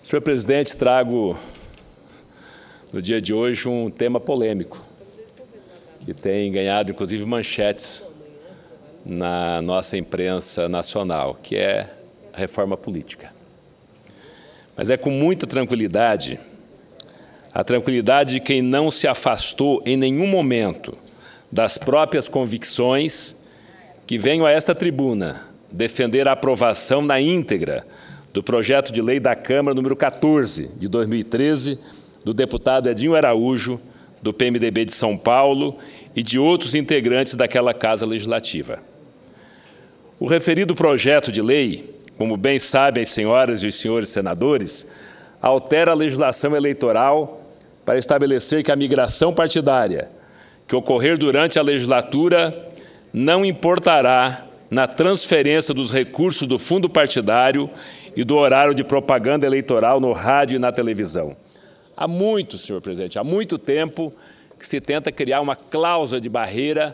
Senhor presidente, trago no dia de hoje um tema polêmico, que tem ganhado, inclusive, manchetes na nossa imprensa nacional, que é a reforma política. Mas é com muita tranquilidade, a tranquilidade de quem não se afastou em nenhum momento das próprias convicções, que venho a esta tribuna defender a aprovação na íntegra do projeto de lei da Câmara número 14, de 2013, do deputado Edinho Araújo, do PMDB de São Paulo e de outros integrantes daquela Casa Legislativa. O referido projeto de lei, como bem sabem as senhoras e os senhores senadores, altera a legislação eleitoral para estabelecer que a migração partidária que ocorrer durante a legislatura não importará na transferência dos recursos do fundo partidário e do horário de propaganda eleitoral no rádio e na televisão. Há muito, senhor presidente, há muito tempo que se tenta criar uma cláusula de barreira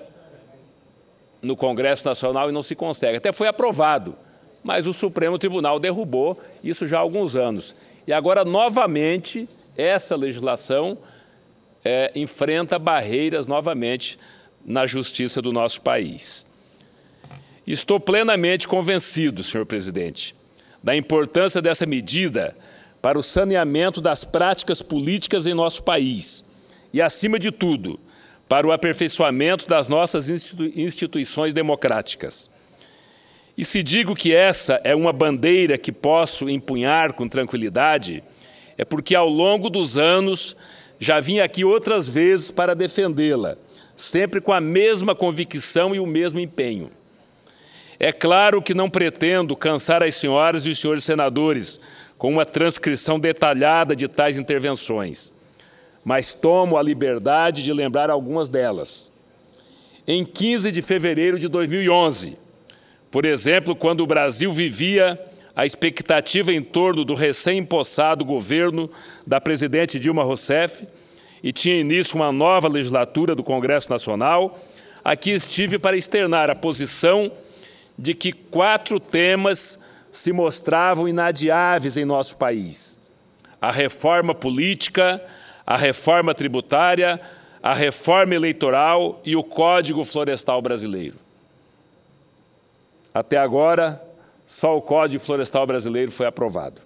no Congresso Nacional e não se consegue. Até foi aprovado, mas o Supremo Tribunal derrubou isso já há alguns anos. E agora, novamente, essa legislação enfrenta barreiras novamente na justiça do nosso país. Estou plenamente convencido, senhor presidente, da importância dessa medida para o saneamento das práticas políticas em nosso país e, acima de tudo, para o aperfeiçoamento das nossas instituições democráticas. E se digo que essa é uma bandeira que posso empunhar com tranquilidade, é porque ao longo dos anos já vim aqui outras vezes para defendê-la, sempre com a mesma convicção e o mesmo empenho. É claro que não pretendo cansar as senhoras e os senhores senadores com uma transcrição detalhada de tais intervenções, mas tomo a liberdade de lembrar algumas delas. Em 15 de fevereiro de 2011, por exemplo, quando o Brasil vivia a expectativa em torno do recém-empossado governo da presidente Dilma Rousseff e tinha início uma nova legislatura do Congresso Nacional, aqui estive para externar a posição de que 4 temas se mostravam inadiáveis em nosso país: a reforma política, a reforma tributária, a reforma eleitoral e o Código Florestal Brasileiro. Até agora, só o Código Florestal Brasileiro foi aprovado.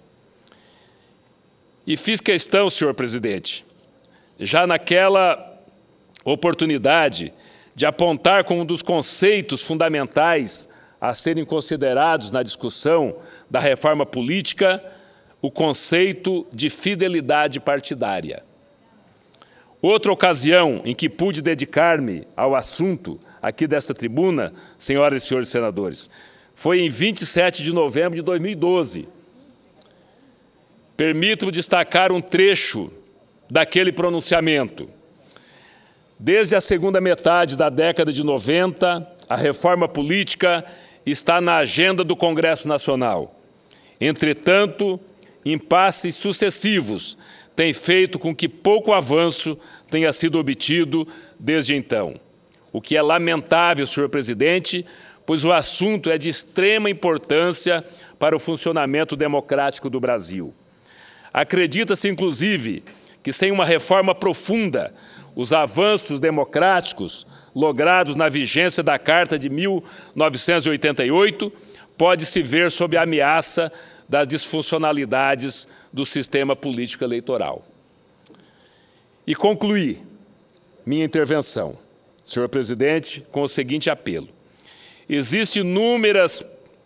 E fiz questão, senhor presidente, já naquela oportunidade, de apontar como um dos conceitos fundamentais a serem considerados na discussão da reforma política o conceito de fidelidade partidária. Outra ocasião em que pude dedicar-me ao assunto aqui desta tribuna, senhoras e senhores senadores, foi em 27 de novembro de 2012. Permito-me destacar um trecho daquele pronunciamento. Desde a segunda metade da década de 90, a reforma política está na agenda do Congresso Nacional. Entretanto, impasses sucessivos têm feito com que pouco avanço tenha sido obtido desde então. O que é lamentável, senhor presidente, pois o assunto é de extrema importância para o funcionamento democrático do Brasil. Acredita-se, inclusive, que sem uma reforma profunda, os avanços democráticos logrados na vigência da Carta de 1988 pode-se ver sob a ameaça das disfuncionalidades do sistema político eleitoral. E concluí minha intervenção, senhor presidente, com o seguinte apelo. Existem inúmeras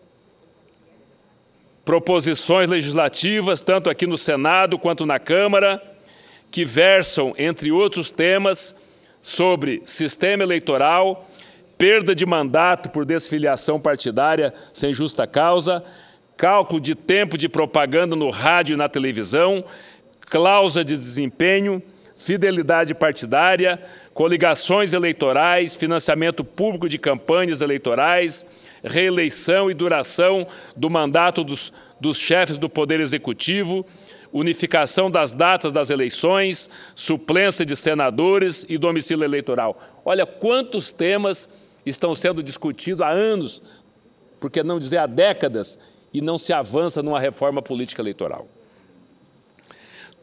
proposições legislativas, tanto aqui no Senado quanto na Câmara, que versam, entre outros temas, sobre sistema eleitoral, perda de mandato por desfiliação partidária sem justa causa, cálculo de tempo de propaganda no rádio e na televisão, cláusula de desempenho, fidelidade partidária, coligações eleitorais, financiamento público de campanhas eleitorais, reeleição e duração do mandato dos chefes do Poder Executivo, unificação das datas das eleições, suplência de senadores e domicílio eleitoral. Olha quantos temas estão sendo discutidos há anos, por que não dizer há décadas, e não se avança numa reforma política eleitoral.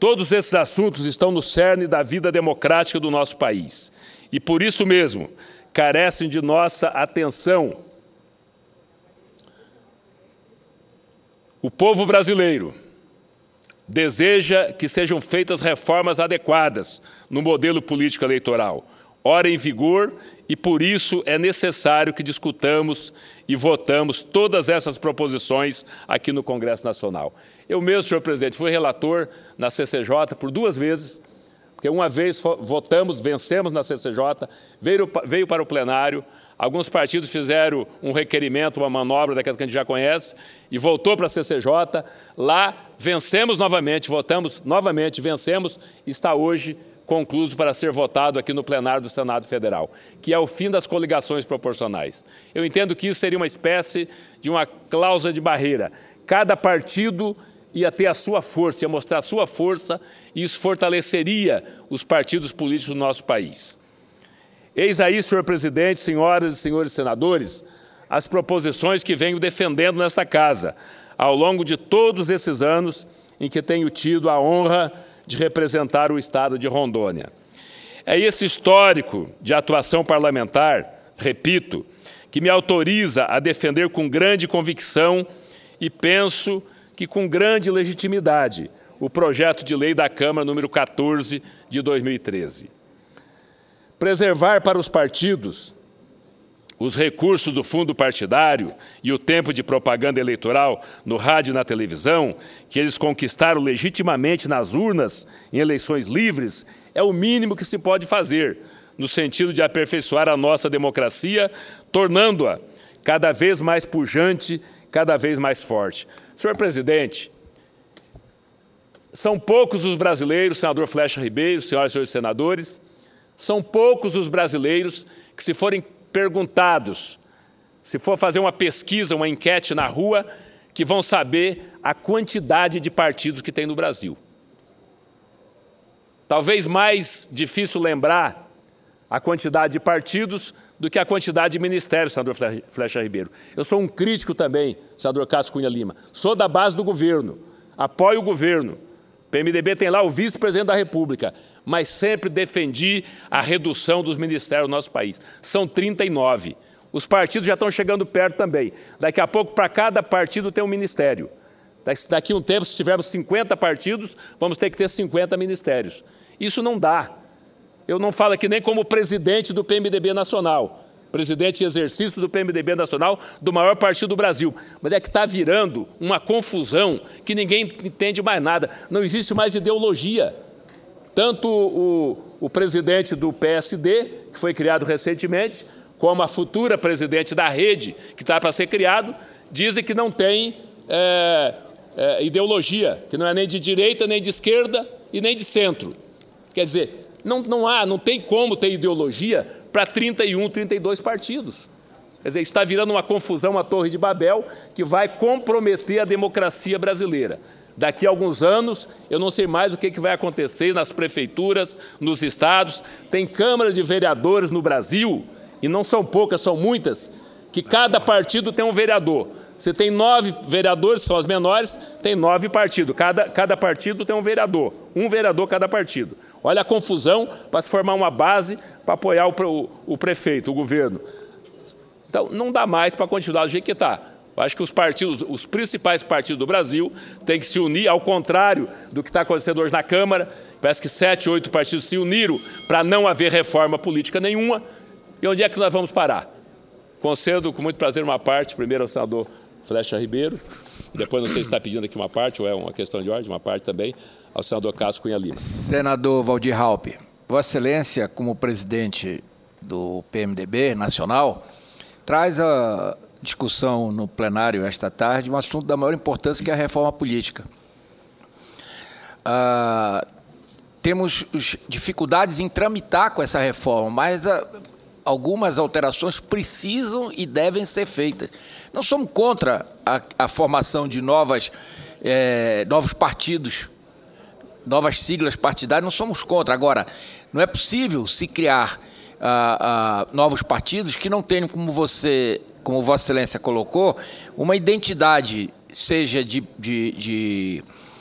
Todos esses assuntos estão no cerne da vida democrática do nosso país e, por isso mesmo, carecem de nossa atenção. O povo brasileiro deseja que sejam feitas reformas adequadas no modelo político eleitoral, ora em vigor, e por isso é necessário que discutamos e votamos todas essas proposições aqui no Congresso Nacional. Eu mesmo, senhor presidente, fui relator na CCJ por 2 vezes, porque uma vez votamos, vencemos na CCJ, veio para o plenário, alguns partidos fizeram um requerimento, uma manobra daquelas que a gente já conhece, e voltou para a CCJ, lá vencemos novamente, votamos novamente, vencemos, está hoje concluído para ser votado aqui no plenário do Senado Federal, que é o fim das coligações proporcionais. Eu entendo que isso seria uma espécie de uma cláusula de barreira. Cada partido ia ter a sua força, ia mostrar a sua força, e isso fortaleceria os partidos políticos do nosso país. Eis aí, senhor presidente, senhoras e senhores senadores, as proposições que venho defendendo nesta casa, ao longo de todos esses anos em que tenho tido a honra de representar o Estado de Rondônia. É esse histórico de atuação parlamentar, repito, que me autoriza a defender com grande convicção e penso que com grande legitimidade o projeto de lei da Câmara número 14 de 2013. Preservar para os partidos os recursos do fundo partidário e o tempo de propaganda eleitoral no rádio e na televisão, que eles conquistaram legitimamente nas urnas em eleições livres, é o mínimo que se pode fazer, no sentido de aperfeiçoar a nossa democracia, tornando-a cada vez mais pujante, cada vez mais forte. Senhor presidente, são poucos os brasileiros, senador Flecha Ribeiro, senhoras e senhores senadores, são poucos os brasileiros que, se forem perguntados, se for fazer uma pesquisa, uma enquete na rua, que vão saber a quantidade de partidos que tem no Brasil. Talvez mais difícil lembrar a quantidade de partidos do que a quantidade de ministérios, senador Flecha Ribeiro. Eu sou um crítico também, senador Cássio Cunha Lima. Sou da base do governo, apoio o governo. O PMDB tem lá o vice-presidente da República, mas sempre defendi a redução dos ministérios do nosso país. São 39. Os partidos já estão chegando perto também. Daqui a pouco, para cada partido tem um ministério. Daqui a um tempo, se tivermos 50 partidos, vamos ter que ter 50 ministérios. Isso não dá. Eu não falo aqui nem como presidente do PMDB Nacional, presidente em exercício do PMDB Nacional, do maior partido do Brasil. Mas é que está virando uma confusão que ninguém entende mais nada. Não existe mais ideologia. Tanto o presidente do PSD, que foi criado recentemente, como a futura presidente da rede, que está para ser criado, dizem que não tem ideologia, que não é nem de direita, nem de esquerda e nem de centro. Quer dizer, não tem como ter ideologia para 31, 32 partidos. Quer dizer, está virando uma confusão, uma torre de Babel, que vai comprometer a democracia brasileira. Daqui a alguns anos, eu não sei mais o que vai acontecer nas prefeituras, nos estados. Tem câmaras de vereadores no Brasil, e não são poucas, são muitas, que cada partido tem um vereador. Se tem 9 vereadores, são as menores, tem 9 partidos. Cada partido tem um vereador cada partido. Olha a confusão para se formar uma base para apoiar o prefeito, o governo. Então, não dá mais para continuar do jeito que está. Eu acho que os principais partidos do Brasil têm que se unir, ao contrário do que está acontecendo hoje na Câmara. Parece que 7, 8 partidos se uniram para não haver reforma política nenhuma. E onde é que nós vamos parar? Concedo com muito prazer uma parte, primeiro ao senador Flecha Ribeiro, e depois, não sei se está pedindo aqui uma parte, ou é uma questão de ordem, uma parte também, ao senador Cássio Cunha Lima. Senador Waldir Raupp, Vossa Excelência, como presidente do PMDB nacional, traz a discussão no plenário esta tarde um assunto da maior importância, que é a reforma política. Temos dificuldades em tramitar com essa reforma, mas algumas alterações precisam e devem ser feitas. Não somos contra a formação de novos partidos, novas siglas partidárias, não somos contra. Agora, não é possível se criar novos partidos que não tenham, como Vossa Excelência colocou, uma identidade, seja de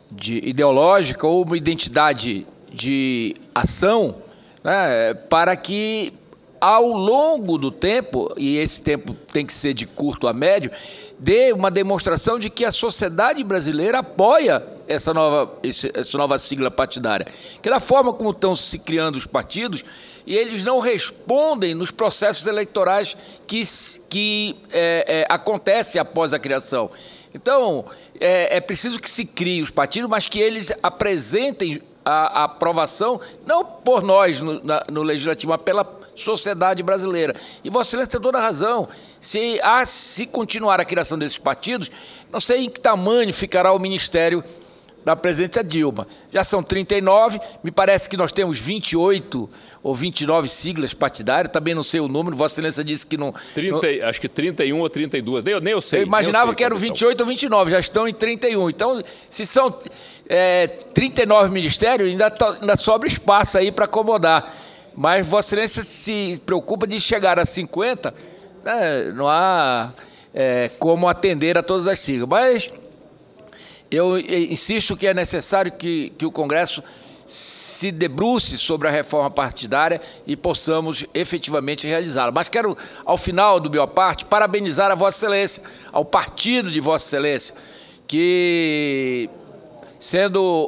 ideológica ou uma identidade de ação, né, para que, ao longo do tempo, e esse tempo tem que ser de curto a médio, dê uma demonstração de que a sociedade brasileira apoia essa nova sigla partidária. Que da forma como estão se criando os partidos, e eles não respondem nos processos eleitorais que acontecem após a criação. Então, é preciso que se crie os partidos, mas que eles apresentem a aprovação, não por nós no Legislativo, mas pela sociedade brasileira. E Vossa Excelência tem toda a razão. Se continuar a criação desses partidos, não sei em que tamanho ficará o Ministério da presidenta Dilma. Já são 39, me parece que nós temos 28 ou 29 siglas partidárias, também não sei o número, Vossa Excelência disse que não... Acho que 31 ou 32, nem eu sei. Eu imaginava que eram 28 ou 29, já estão em 31. Então, se são 39 ministérios, ainda sobra espaço aí para acomodar. Mas Vossa Excelência se preocupa de chegar a 50, né, não há como atender a todas as siglas. Mas eu insisto que é necessário que o Congresso se debruce sobre a reforma partidária e possamos efetivamente realizá-la. Mas quero, ao final do meu parte, parabenizar a Vossa Excelência, ao partido de Vossa Excelência, que, sendo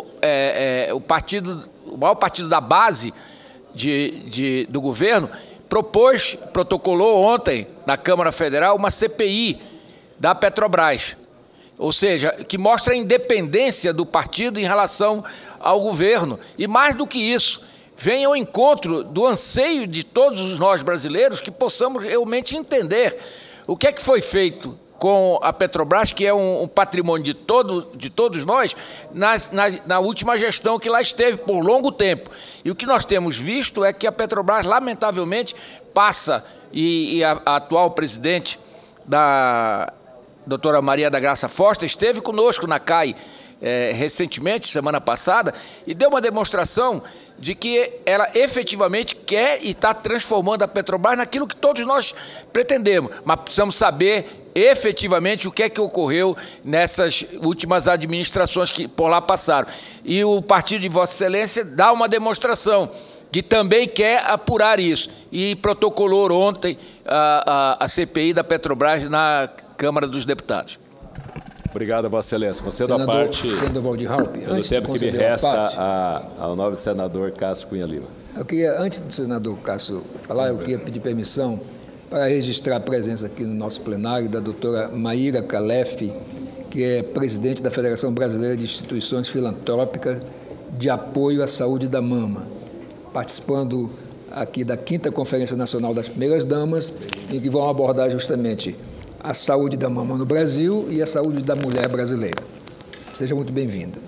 o maior partido da base do governo, protocolou ontem na Câmara Federal uma CPI da Petrobras. Ou seja, que mostra a independência do partido em relação ao governo. E mais do que isso, vem ao encontro do anseio de todos nós brasileiros que possamos realmente entender o que é que foi feito com a Petrobras, que é um patrimônio de todos nós, na última gestão que lá esteve por longo tempo. E o que nós temos visto é que a Petrobras, lamentavelmente, passa, e a atual presidente doutora Maria da Graça Foster, esteve conosco na CAI recentemente, semana passada, e deu uma demonstração de que ela efetivamente quer e está transformando a Petrobras naquilo que todos nós pretendemos. Mas precisamos saber efetivamente o que é que ocorreu nessas últimas administrações que por lá passaram. E o partido de Vossa Excelência dá uma demonstração que também quer apurar isso. E protocolou ontem a CPI da Petrobras na Câmara dos Deputados. Obrigado, Vossa Excelência. Concedo a parte pelo tempo que me resta ao nobre senador Cássio Cunha Lima. Antes do senador Cássio falar, eu queria pedir permissão para registrar a presença aqui no nosso plenário da doutora Maíra Calef, que é presidente da Federação Brasileira de Instituições Filantrópicas de Apoio à Saúde da Mama, participando aqui da 5ª Conferência Nacional das Primeiras Damas, em que vão abordar justamente a saúde da mama no Brasil e a saúde da mulher brasileira. Seja muito bem-vinda.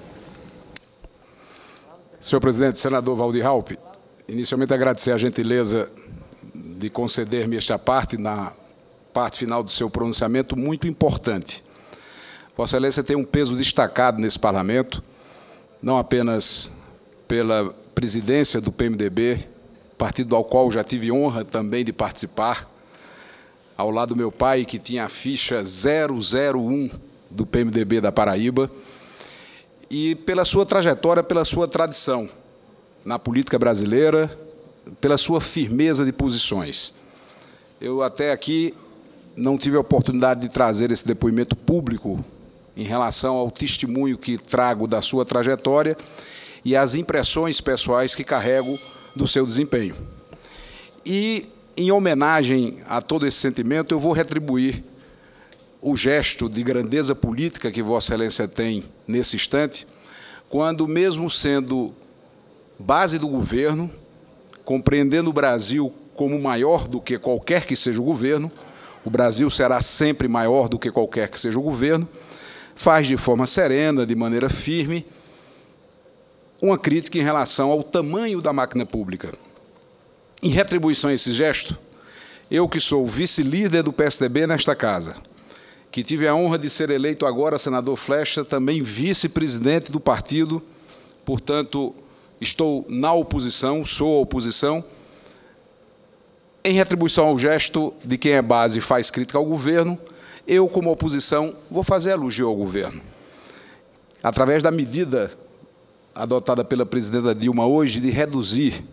Senhor presidente, senador Valdir Raupp, inicialmente agradecer a gentileza de conceder-me esta parte, na parte final do seu pronunciamento, muito importante. Vossa Excelência tem um peso destacado nesse parlamento, não apenas pela presidência do PMDB, partido ao qual já tive honra também de participar, ao lado do meu pai, que tinha a ficha 001 do PMDB da Paraíba, e pela sua trajetória, pela sua tradição na política brasileira, pela sua firmeza de posições. Eu até aqui não tive a oportunidade de trazer esse depoimento público em relação ao testemunho que trago da sua trajetória e as impressões pessoais que carrego do seu desempenho. E, em homenagem a todo esse sentimento, eu vou retribuir o gesto de grandeza política que Vossa Excelência tem nesse instante, quando, mesmo sendo base do governo, compreendendo o Brasil como maior do que qualquer que seja o governo, o Brasil será sempre maior do que qualquer que seja o governo, faz de forma serena, de maneira firme, uma crítica em relação ao tamanho da máquina pública. Em retribuição a esse gesto, eu que sou vice-líder do PSDB nesta casa, que tive a honra de ser eleito agora senador Flecha, também vice-presidente do partido, portanto, estou na oposição, sou a oposição, em retribuição ao gesto de quem é base e faz crítica ao governo, eu, como oposição, vou fazer elogio ao governo. através da medida adotada pela presidenta Dilma hoje de reduzir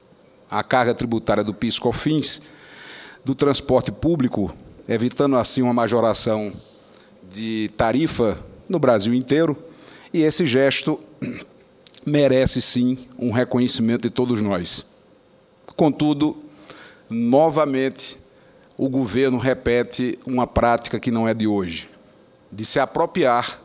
a carga tributária do PIS/COFINS do transporte público, evitando assim uma majoração de tarifa no Brasil inteiro, e esse gesto merece sim um reconhecimento de todos nós. Contudo, novamente, o governo repete uma prática que não é de hoje, de se apropriar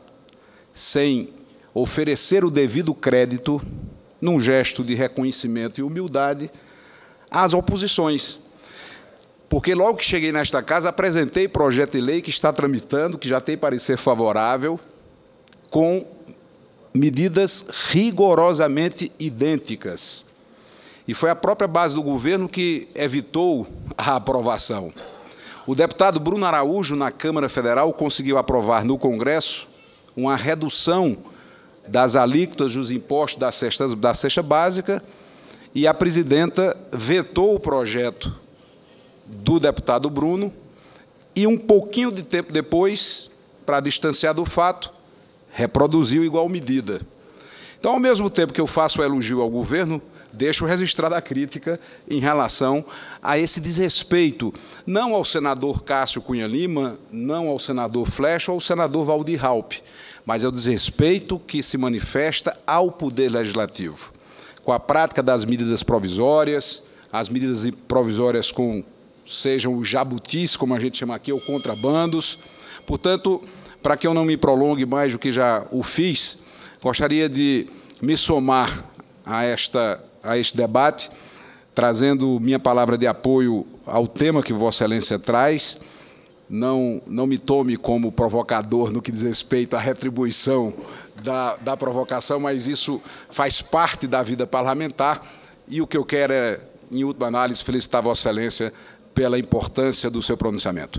sem oferecer o devido crédito, num gesto de reconhecimento e humildade, às oposições. Porque logo que cheguei nesta casa, apresentei projeto de lei que está tramitando, que já tem parecer favorável, com medidas rigorosamente idênticas. E foi a própria base do governo que evitou a aprovação. O deputado Bruno Araújo, na Câmara Federal, conseguiu aprovar no Congresso uma redução das alíquotas dos impostos da cesta básica, e a presidenta vetou o projeto do deputado Bruno, e um pouquinho de tempo depois, para distanciar do fato, reproduziu igual medida. Então, ao mesmo tempo que eu faço o elogio ao governo, deixo registrada a crítica em relação a esse desrespeito, não ao senador Cássio Cunha Lima, não ao senador Flecha ou ao senador Waldir Raupp, mas é o desrespeito que se manifesta ao Poder Legislativo, com a prática das medidas provisórias, as medidas provisórias sejam os jabutis, como a gente chama aqui, ou contrabandos. Portanto, para que eu não me prolongue mais do que já o fiz, gostaria de me somar a este debate, trazendo minha palavra de apoio ao tema que Vossa Excelência traz. Não me tome como provocador no que diz respeito à retribuição da provocação, mas isso faz parte da vida parlamentar, e o que eu quero é, em última análise, felicitar Vossa Excelência pela importância do seu pronunciamento.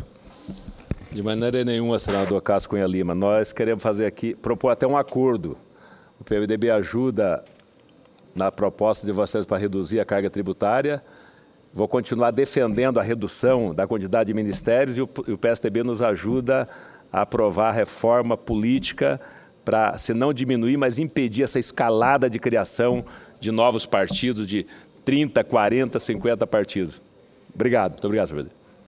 De maneira nenhuma, senador Cássio Cunha Lima. Nós queremos fazer aqui, propor até um acordo. O PMDB ajuda na proposta de vocês para reduzir a carga tributária. Vou continuar defendendo a redução da quantidade de ministérios, e o PSDB nos ajuda a aprovar a reforma política para, se não diminuir, mas impedir essa escalada de criação de novos partidos, de 30, 40, 50 partidos. Obrigado. Muito obrigado, senhor presidente.